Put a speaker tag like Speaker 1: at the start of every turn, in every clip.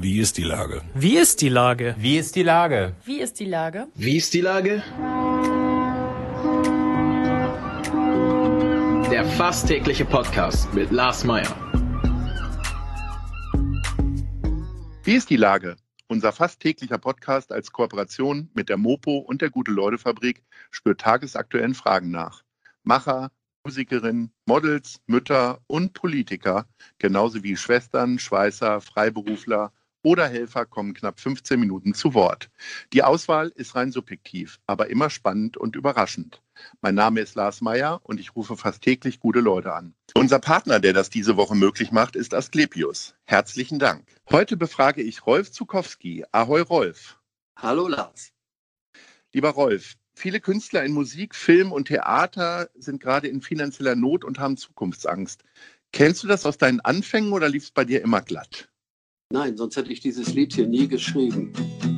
Speaker 1: Wie ist die Lage?
Speaker 2: Wie ist die Lage?
Speaker 3: Wie ist die Lage?
Speaker 4: Wie ist die Lage?
Speaker 5: Wie ist die Lage? Der fast tägliche Podcast mit Lars Meyer.
Speaker 6: Wie ist die Lage? Unser fast täglicher Podcast als Kooperation mit der Mopo und der Gute-Leute-Fabrik spürt tagesaktuellen Fragen nach. Macher, Musikerinnen, Models, Mütter und Politiker, genauso wie Schwestern, Schweißer, Freiberufler oder Helfer kommen knapp 15 Minuten zu Wort. Die Auswahl ist rein subjektiv, aber immer spannend und überraschend. Mein Name ist Lars Meyer und ich rufe fast täglich gute Leute an. Unser Partner, der das diese Woche möglich macht, ist Asklepios. Herzlichen Dank. Heute befrage ich Rolf Zuckowski. Ahoi Rolf.
Speaker 7: Hallo Lars.
Speaker 6: Lieber Rolf, viele Künstler in Musik, Film und Theater sind gerade in finanzieller Not und haben Zukunftsangst. Kennst du das aus deinen Anfängen oder lief es bei dir immer glatt?
Speaker 7: Nein, sonst hätte ich dieses Lied hier nie geschrieben.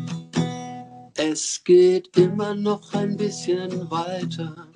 Speaker 7: Es geht immer noch ein bisschen weiter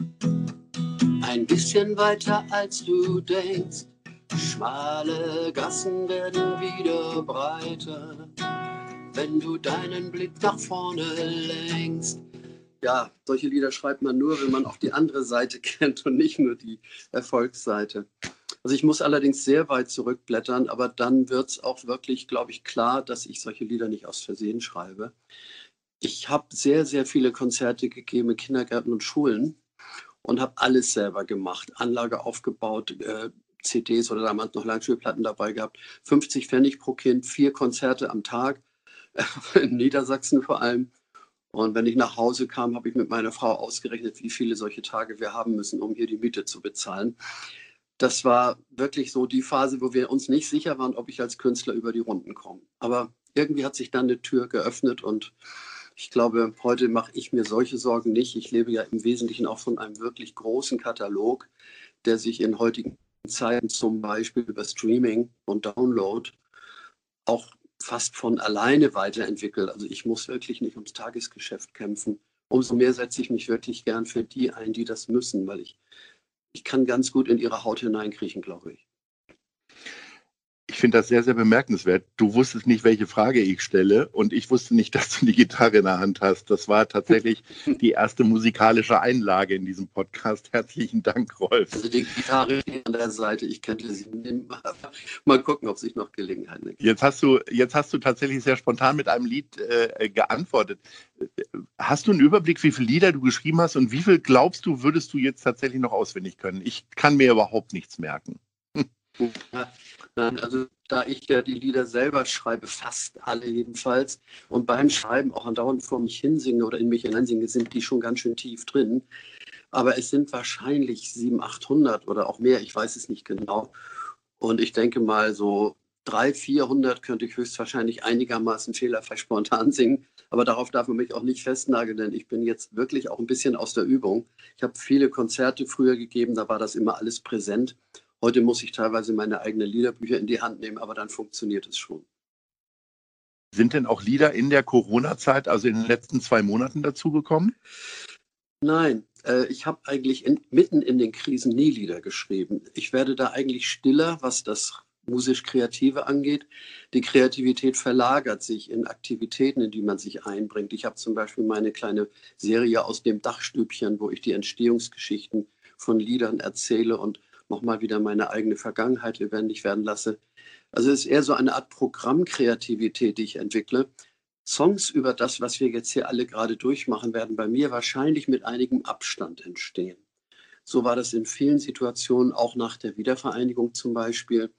Speaker 7: als du denkst. Schmale Gassen werden wieder breiter, wenn du deinen Blick nach vorne lenkst. Ja, solche Lieder schreibt man nur, wenn man auch die andere Seite kennt und nicht nur die Erfolgsseite. Also ich muss allerdings sehr weit zurückblättern, aber dann wird es auch wirklich, glaube ich, klar, dass ich solche Lieder nicht aus Versehen schreibe. Ich habe sehr, sehr viele Konzerte gegeben in Kindergärten und Schulen und habe alles selber gemacht. Anlage aufgebaut, CDs oder damals noch Langspielplatten dabei gehabt. 50 Pfennig pro Kind, 4 Konzerte am Tag, in Niedersachsen vor allem. Und wenn ich nach Hause kam, habe ich mit meiner Frau ausgerechnet, wie viele solche Tage wir haben müssen, um hier die Miete zu bezahlen. Das war wirklich so die Phase, wo wir uns nicht sicher waren, ob ich als Künstler über die Runden komme. Aber irgendwie hat sich dann eine Tür geöffnet und ich glaube, heute mache ich mir solche Sorgen nicht. Ich lebe ja im Wesentlichen auch von einem wirklich großen Katalog, der sich in heutigen Zeiten zum Beispiel über Streaming und Download auch fast von alleine weiterentwickelt. Also ich muss wirklich nicht ums Tagesgeschäft kämpfen. Umso mehr setze ich mich wirklich gern für die ein, die das müssen, weil ich kann ganz gut in ihre Haut hineinkriechen, glaube ich.
Speaker 6: Ich finde das sehr, sehr bemerkenswert. Du wusstest nicht, welche Frage ich stelle und ich wusste nicht, dass du die Gitarre in der Hand hast. Das war tatsächlich die erste musikalische Einlage in diesem Podcast. Herzlichen Dank, Rolf.
Speaker 7: Also die Gitarre an der Seite, ich könnte sie nehmen. Mal gucken, ob sich noch Gelegenheit gibt.
Speaker 6: Jetzt hast du tatsächlich sehr spontan mit einem Lied geantwortet. Hast du einen Überblick, wie viele Lieder du geschrieben hast und wie viel glaubst du, würdest du jetzt tatsächlich noch auswendig können? Ich kann mir überhaupt nichts merken.
Speaker 7: Nein, also da ich ja die Lieder selber schreibe, fast alle jedenfalls, und beim Schreiben auch andauernd vor mich hinsinge oder in mich hineinsinge, sind die schon ganz schön tief drin. Aber es sind wahrscheinlich 700, 800 oder auch mehr, ich weiß es nicht genau. Und ich denke mal, so 300, 400 könnte ich höchstwahrscheinlich einigermaßen fehlerfrei spontan singen. Aber darauf darf man mich auch nicht festnageln, denn ich bin jetzt wirklich auch ein bisschen aus der Übung. Ich habe viele Konzerte früher gegeben, da war das immer alles präsent. Heute muss ich teilweise meine eigenen Liederbücher in die Hand nehmen, aber dann funktioniert es schon.
Speaker 6: Sind denn auch Lieder in der Corona-Zeit, also in den letzten 2 Monaten dazugekommen?
Speaker 7: Nein, ich habe eigentlich mitten in den Krisen nie Lieder geschrieben. Ich werde da eigentlich stiller, was das musisch-Kreative angeht. Die Kreativität verlagert sich in Aktivitäten, in die man sich einbringt. Ich habe zum Beispiel meine kleine Serie aus dem Dachstübchen, wo ich die Entstehungsgeschichten von Liedern erzähle und nochmal wieder meine eigene Vergangenheit lebendig werden lasse. Also es ist eher so eine Art Programmkreativität, die ich entwickle. Songs über das, was wir jetzt hier alle gerade durchmachen, werden bei mir wahrscheinlich mit einigem Abstand entstehen. So war das in vielen Situationen, auch nach der Wiedervereinigung zum Beispiel.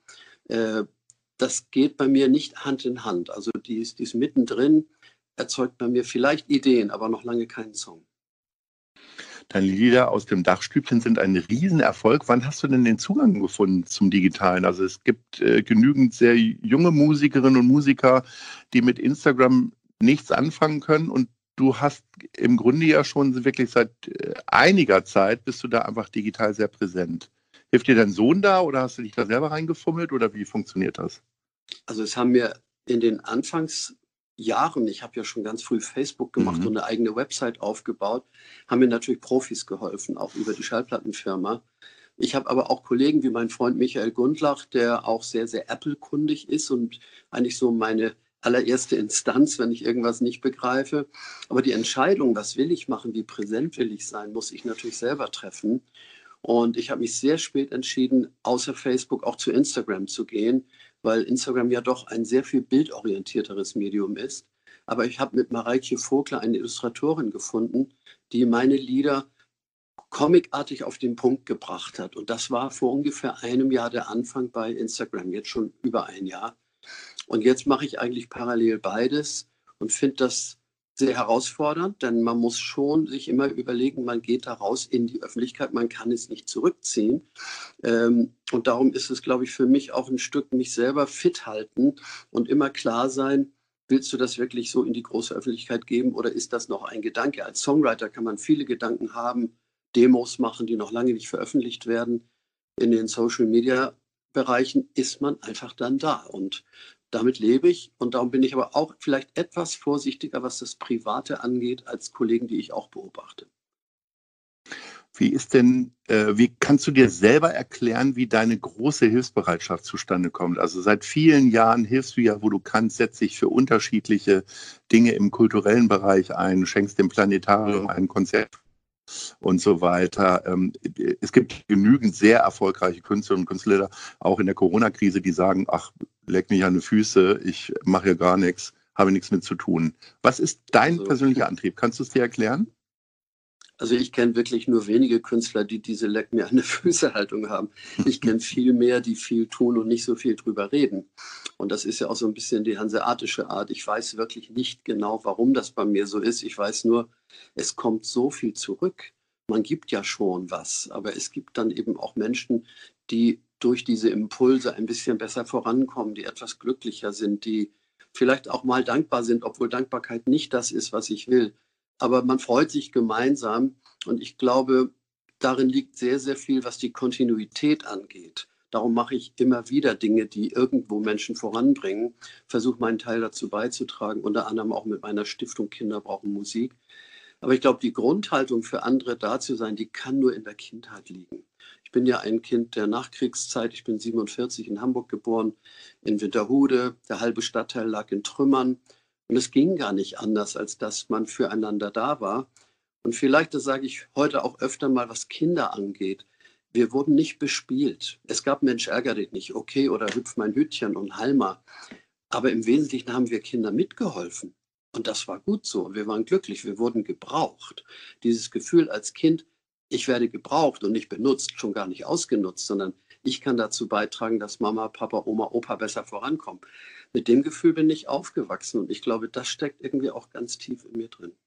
Speaker 7: Das geht bei mir nicht Hand in Hand. Also die ist mittendrin, erzeugt bei mir vielleicht Ideen, aber noch lange keinen Song.
Speaker 6: Deine Lieder aus dem Dachstübchen sind ein Riesenerfolg. Wann hast du denn den Zugang gefunden zum Digitalen? Also es gibt genügend sehr junge Musikerinnen und Musiker, die mit Instagram nichts anfangen können. Und du hast im Grunde ja schon wirklich seit einiger Zeit, bist du da einfach digital sehr präsent. Hilft dir dein Sohn da oder hast du dich da selber reingefummelt oder wie funktioniert das?
Speaker 7: Also es haben mir in den Anfangsjahren, ich habe ja schon ganz früh Facebook gemacht und eine eigene Website aufgebaut, haben mir natürlich Profis geholfen, auch über die Schallplattenfirma. Ich habe aber auch Kollegen wie mein Freund Michael Gundlach, der auch sehr, sehr Apple-kundig ist und eigentlich so meine allererste Instanz, wenn ich irgendwas nicht begreife. Aber die Entscheidung, was will ich machen, wie präsent will ich sein, muss ich natürlich selber treffen. Und ich habe mich sehr spät entschieden, außer Facebook auch zu Instagram zu gehen, weil Instagram ja doch ein sehr viel bildorientierteres Medium ist. Aber ich habe mit Mareike Vogler eine Illustratorin gefunden, die meine Lieder comicartig auf den Punkt gebracht hat. Und das war vor ungefähr einem Jahr der Anfang bei Instagram, jetzt schon über ein Jahr. Und jetzt mache ich eigentlich parallel beides und finde das sehr herausfordernd, denn man muss schon sich immer überlegen, man geht da raus in die Öffentlichkeit, man kann es nicht zurückziehen. Und darum ist es, glaube ich, für mich auch ein Stück mich selber fit halten und immer klar sein, willst du das wirklich so in die große Öffentlichkeit geben oder ist das noch ein Gedanke? Als Songwriter kann man viele Gedanken haben, Demos machen, die noch lange nicht veröffentlicht werden. In den Social-Media-Bereichen ist man einfach dann da und damit lebe ich und darum bin ich aber auch vielleicht etwas vorsichtiger, was das Private angeht, als Kollegen, die ich auch beobachte.
Speaker 6: Wie kannst du dir selber erklären, wie deine große Hilfsbereitschaft zustande kommt? Also seit vielen Jahren hilfst du ja, wo du kannst, setzt dich für unterschiedliche Dinge im kulturellen Bereich ein, schenkst dem Planetarium ein Konzert und so weiter. Es gibt genügend sehr erfolgreiche Künstlerinnen und Künstler, auch in der Corona-Krise, die sagen, ach, leck mich an die Füße, ich mache hier gar nichts, habe nichts mit zu tun. Was ist dein persönlicher Antrieb? Kannst du es dir erklären?
Speaker 7: Also ich kenne wirklich nur wenige Künstler, die diese Leck mir an die Füße-Haltung haben. Ich kenne viel mehr, die viel tun und nicht so viel drüber reden. Und das ist ja auch so ein bisschen die hanseatische Art. Ich weiß wirklich nicht genau, warum das bei mir so ist. Ich weiß nur, es kommt so viel zurück. Man gibt ja schon was, aber es gibt dann eben auch Menschen, die durch diese Impulse ein bisschen besser vorankommen, die etwas glücklicher sind, die vielleicht auch mal dankbar sind, obwohl Dankbarkeit nicht das ist, was ich will. Aber man freut sich gemeinsam und ich glaube, darin liegt sehr, sehr viel, was die Kontinuität angeht. Darum mache ich immer wieder Dinge, die irgendwo Menschen voranbringen, versuche meinen Teil dazu beizutragen, unter anderem auch mit meiner Stiftung Kinder brauchen Musik. Aber ich glaube, die Grundhaltung für andere da zu sein, die kann nur in der Kindheit liegen. Ich bin ja ein Kind der Nachkriegszeit, ich bin 47 in Hamburg geboren, in Winterhude, der halbe Stadtteil lag in Trümmern. Und es ging gar nicht anders, als dass man füreinander da war. Und vielleicht, das sage ich heute auch öfter mal, was Kinder angeht. Wir wurden nicht bespielt. Es gab Mensch, ärger dich nicht, okay, oder hüpf mein Hütchen und Halma. Aber im Wesentlichen haben wir Kindern mitgeholfen. Und das war gut so. Wir waren glücklich, wir wurden gebraucht. Dieses Gefühl als Kind, ich werde gebraucht und nicht benutzt, schon gar nicht ausgenutzt, sondern ich kann dazu beitragen, dass Mama, Papa, Oma, Opa besser vorankommen. Mit dem Gefühl bin ich aufgewachsen und ich glaube, das steckt irgendwie auch ganz tief in mir drin.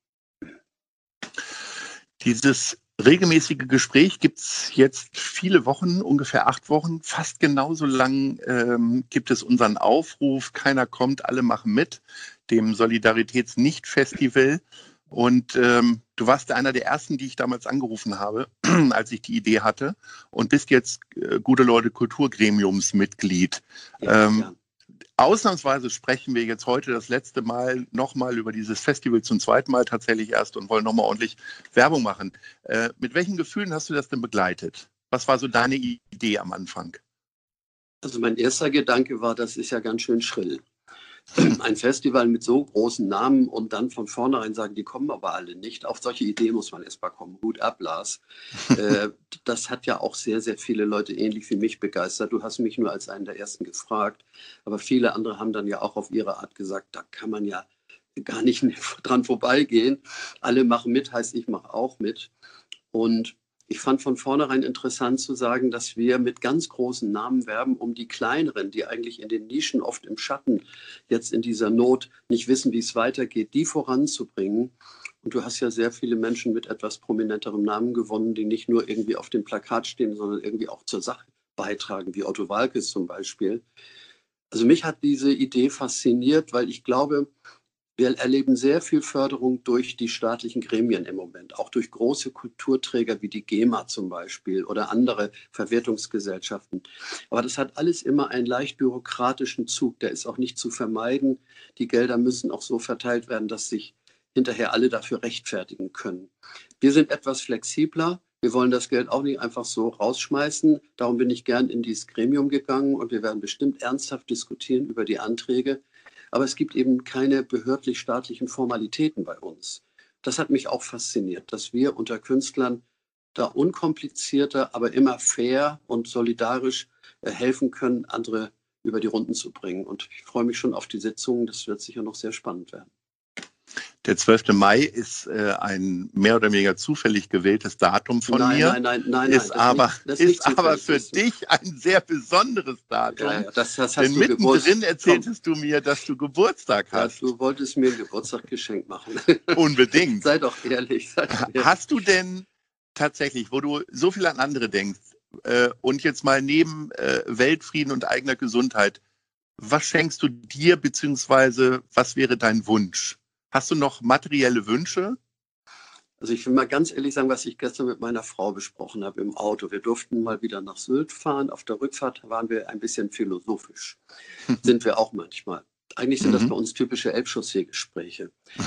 Speaker 6: Dieses regelmäßige Gespräch gibt es jetzt viele Wochen, ungefähr 8 Wochen. Fast genauso lang gibt es unseren Aufruf, keiner kommt, alle machen mit, dem Solidaritäts-Nicht-Festival. Und du warst einer der ersten, die ich damals angerufen habe, als ich die Idee hatte und bist jetzt Gute Leute Kulturgremiumsmitglied.
Speaker 7: Ja.
Speaker 6: Ausnahmsweise sprechen wir jetzt heute das letzte Mal nochmal über dieses Festival zum zweiten Mal tatsächlich erst und wollen nochmal ordentlich Werbung machen. Mit welchen Gefühlen hast du das denn begleitet? Was war so deine Idee am Anfang?
Speaker 7: Also mein erster Gedanke war, das ist ja ganz schön schrill. Ein Festival mit so großen Namen und dann von vornherein sagen, die kommen aber alle nicht. Auf solche Ideen muss man erst mal kommen. Hut ab, Lars. Das hat ja auch sehr, sehr viele Leute ähnlich wie mich begeistert. Du hast mich nur als einen der ersten gefragt. Aber viele andere haben dann ja auch auf ihre Art gesagt, da kann man ja gar nicht dran vorbeigehen. Alle machen mit, heißt ich mache auch mit. Und ich fand von vornherein interessant zu sagen, dass wir mit ganz großen Namen werben, um die kleineren, die eigentlich in den Nischen oft im Schatten jetzt in dieser Not nicht wissen, wie es weitergeht, die voranzubringen. Und du hast ja sehr viele Menschen mit etwas prominenterem Namen gewonnen, die nicht nur irgendwie auf dem Plakat stehen, sondern irgendwie auch zur Sache beitragen, wie Otto Waalkes zum Beispiel. Also mich hat diese Idee fasziniert, weil ich glaube, wir erleben sehr viel Förderung durch die staatlichen Gremien im Moment, auch durch große Kulturträger wie die GEMA zum Beispiel oder andere Verwertungsgesellschaften. Aber das hat alles immer einen leicht bürokratischen Zug, der ist auch nicht zu vermeiden. Die Gelder müssen auch so verteilt werden, dass sich hinterher alle dafür rechtfertigen können. Wir sind etwas flexibler. Wir wollen das Geld auch nicht einfach so rausschmeißen. Darum bin ich gern in dieses Gremium gegangen und wir werden bestimmt ernsthaft diskutieren über die Anträge. aber es gibt eben keine behördlich-staatlichen Formalitäten bei uns. Das hat mich auch fasziniert, dass wir unter Künstlern da unkomplizierter, aber immer fair und solidarisch helfen können, andere über die Runden zu bringen. Und ich freue mich schon auf die Sitzungen. Das wird sicher noch sehr spannend werden.
Speaker 6: Der 12. Mai ist ein mehr oder weniger zufällig gewähltes Datum von mir.
Speaker 7: Nein.
Speaker 6: Ist aber für dich ein sehr besonderes Datum.
Speaker 7: Ja, das hast
Speaker 6: denn
Speaker 7: du
Speaker 6: mittendrin erzähltest du mir, dass du Geburtstag hast.
Speaker 7: Ja, du wolltest mir ein Geburtstagsgeschenk machen.
Speaker 6: Unbedingt.
Speaker 7: Sei doch ehrlich.
Speaker 6: Hast du denn tatsächlich, wo du so viel an andere denkst und jetzt mal neben Weltfrieden und eigener Gesundheit, was schenkst du dir, beziehungsweise was wäre dein Wunsch? Hast du noch materielle Wünsche?
Speaker 7: Also ich will mal ganz ehrlich sagen, was ich gestern mit meiner Frau besprochen habe im Auto. Wir durften mal wieder nach Sylt fahren. Auf der Rückfahrt waren wir ein bisschen philosophisch. Sind wir auch manchmal. Eigentlich sind das bei uns typische Elbchaussee-Gespräche.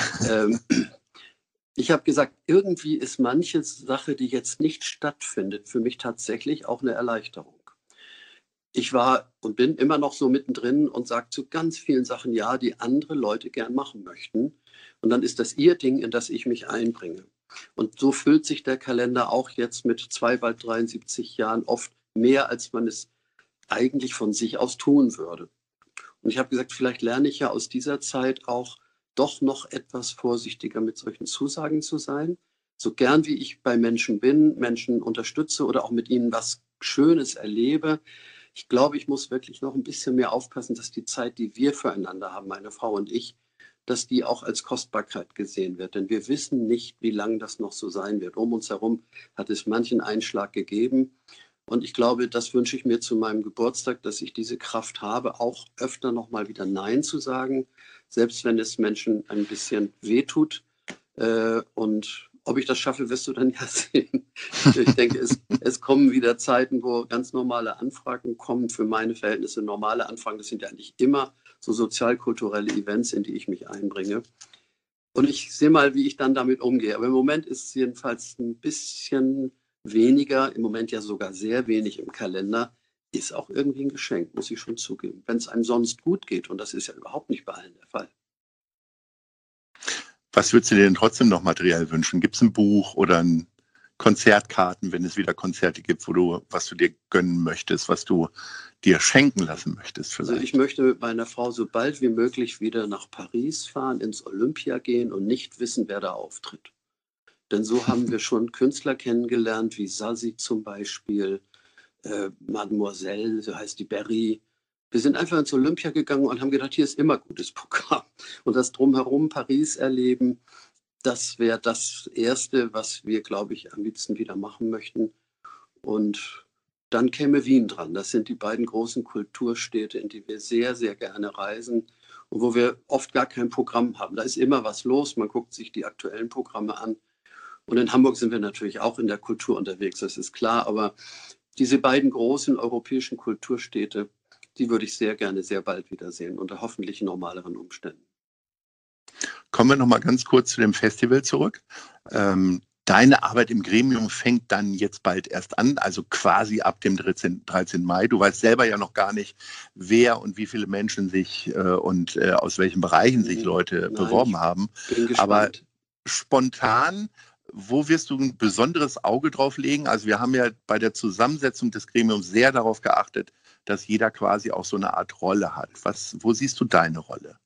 Speaker 7: Ich habe gesagt, irgendwie ist manche Sache, die jetzt nicht stattfindet, für mich tatsächlich auch eine Erleichterung. Ich war und bin immer noch so mittendrin und sage zu ganz vielen Sachen ja, die andere Leute gern machen möchten. Und dann ist das ihr Ding, in das ich mich einbringe. Und so füllt sich der Kalender auch jetzt mit bald 73 Jahren oft mehr, als man es eigentlich von sich aus tun würde. Und ich habe gesagt, vielleicht lerne ich ja aus dieser Zeit auch doch noch etwas vorsichtiger mit solchen Zusagen zu sein. So gern wie ich bei Menschen bin, Menschen unterstütze oder auch mit ihnen was Schönes erlebe. Ich glaube, ich muss wirklich noch ein bisschen mehr aufpassen, dass die Zeit, die wir füreinander haben, meine Frau und ich, dass die auch als Kostbarkeit gesehen wird. Denn wir wissen nicht, wie lange das noch so sein wird. Um uns herum hat es manchen Einschlag gegeben. Und ich glaube, das wünsche ich mir zu meinem Geburtstag, dass ich diese Kraft habe, auch öfter noch mal wieder Nein zu sagen, selbst wenn es Menschen ein bisschen wehtut. Und ob ich das schaffe, wirst du dann ja sehen. Ich denke, es kommen wieder Zeiten, wo ganz normale Anfragen kommen. Für meine Verhältnisse normale Anfragen, das sind ja eigentlich immer so sozialkulturelle Events, in die ich mich einbringe. Und ich sehe mal, wie ich dann damit umgehe. Aber im Moment ist es jedenfalls ein bisschen weniger, im Moment ja sogar sehr wenig im Kalender, ist auch irgendwie ein Geschenk, muss ich schon zugeben. Wenn es einem sonst gut geht, und das ist ja überhaupt nicht bei allen der Fall.
Speaker 6: Was würdest du dir denn trotzdem noch materiell wünschen? Gibt es ein Buch oder Konzertkarten, wenn es wieder Konzerte gibt, was du dir gönnen möchtest, was du dir schenken lassen möchtest vielleicht?
Speaker 7: Also ich möchte mit meiner Frau so bald wie möglich wieder nach Paris fahren, ins Olympia gehen und nicht wissen, wer da auftritt. Denn so haben wir schon Künstler kennengelernt, wie Zazie zum Beispiel, Mademoiselle, so heißt die Berry. Wir sind einfach ins Olympia gegangen und haben gedacht, hier ist immer gutes Programm. Und das Drumherum Paris erleben, das wäre das Erste, was wir, glaube ich, am liebsten wieder machen möchten. Und dann käme Wien dran. Das sind die beiden großen Kulturstädte, in die wir sehr, sehr gerne reisen und wo wir oft gar kein Programm haben. Da ist immer was los. Man guckt sich die aktuellen Programme an. Und in Hamburg sind wir natürlich auch in der Kultur unterwegs, das ist klar. Aber diese beiden großen europäischen Kulturstädte, die würde ich sehr gerne sehr bald wiedersehen, unter hoffentlich normaleren Umständen.
Speaker 6: Kommen wir noch mal ganz kurz zu dem Festival zurück. Deine Arbeit im Gremium fängt dann jetzt bald erst an, also quasi ab dem 13. Mai. Du weißt selber ja noch gar nicht, wer und wie viele Menschen sich und aus welchen Bereichen sich Leute beworben haben.
Speaker 7: Bin gespannt.
Speaker 6: Aber spontan, wo wirst du ein besonderes Auge drauf legen? Also wir haben ja bei der Zusammensetzung des Gremiums sehr darauf geachtet, dass jeder quasi auch so eine Art Rolle hat. Wo siehst du deine Rolle?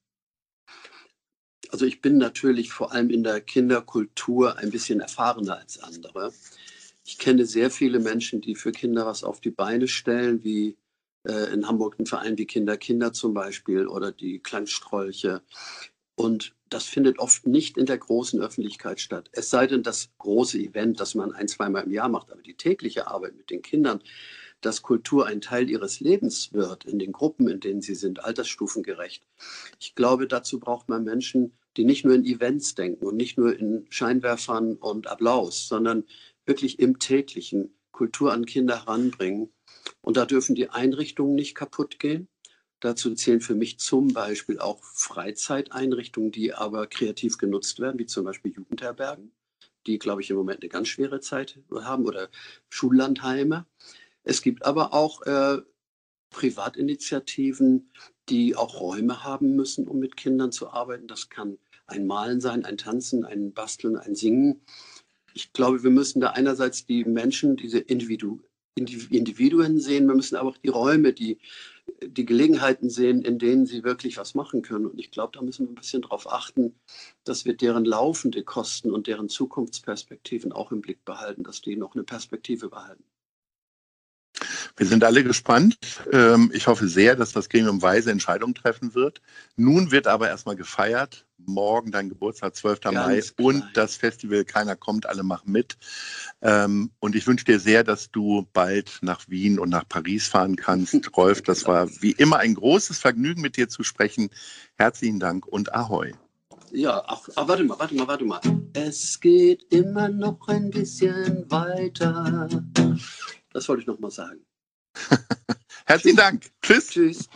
Speaker 7: Also ich bin natürlich vor allem in der Kinderkultur ein bisschen erfahrener als andere. Ich kenne sehr viele Menschen, die für Kinder was auf die Beine stellen, wie in Hamburg ein Verein wie Kinder zum Beispiel oder die Klangstrolche. Und das findet oft nicht in der großen Öffentlichkeit statt. Es sei denn, das große Event, das man 1-2 Mal im Jahr macht, aber die tägliche Arbeit mit den Kindern, dass Kultur ein Teil ihres Lebens wird, in den Gruppen, in denen sie sind, altersstufengerecht. Ich glaube, dazu braucht man Menschen, die nicht nur in Events denken und nicht nur in Scheinwerfern und Applaus, sondern wirklich im täglichen Kultur an Kinder heranbringen. Und da dürfen die Einrichtungen nicht kaputt gehen. Dazu zählen für mich zum Beispiel auch Freizeiteinrichtungen, die aber kreativ genutzt werden, wie zum Beispiel Jugendherbergen, die, glaube ich, im Moment eine ganz schwere Zeit haben, oder Schullandheime. Es gibt aber auch Privatinitiativen, die auch Räume haben müssen, um mit Kindern zu arbeiten. Das kann ein Malen sein, ein Tanzen, ein Basteln, ein Singen. Ich glaube, wir müssen da einerseits die Menschen, diese Individuen sehen, wir müssen aber auch die Räume, die Gelegenheiten sehen, in denen sie wirklich was machen können. Und ich glaube, da müssen wir ein bisschen darauf achten, dass wir deren laufende Kosten und deren Zukunftsperspektiven auch im Blick behalten, dass die noch eine Perspektive behalten.
Speaker 6: Wir sind alle gespannt. Ich hoffe sehr, dass das Gremium weise Entscheidungen treffen wird. Nun wird aber erstmal gefeiert. Morgen dein Geburtstag, 12. Mai und das Festival Keiner kommt, alle machen mit. Und ich wünsche dir sehr, dass du bald nach Wien und nach Paris fahren kannst. Rolf, das war wie immer ein großes Vergnügen, mit dir zu sprechen. Herzlichen Dank und Ahoi.
Speaker 7: Ja, warte mal. Es geht immer noch ein bisschen weiter. Das wollte ich noch mal sagen.
Speaker 6: Herzlichen Dank. Tschüss.
Speaker 7: Tschüss.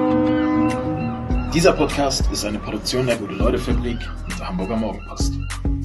Speaker 5: Dieser Podcast ist eine Produktion der Gute-Leute-Fabrik und der Hamburger Morgenpost.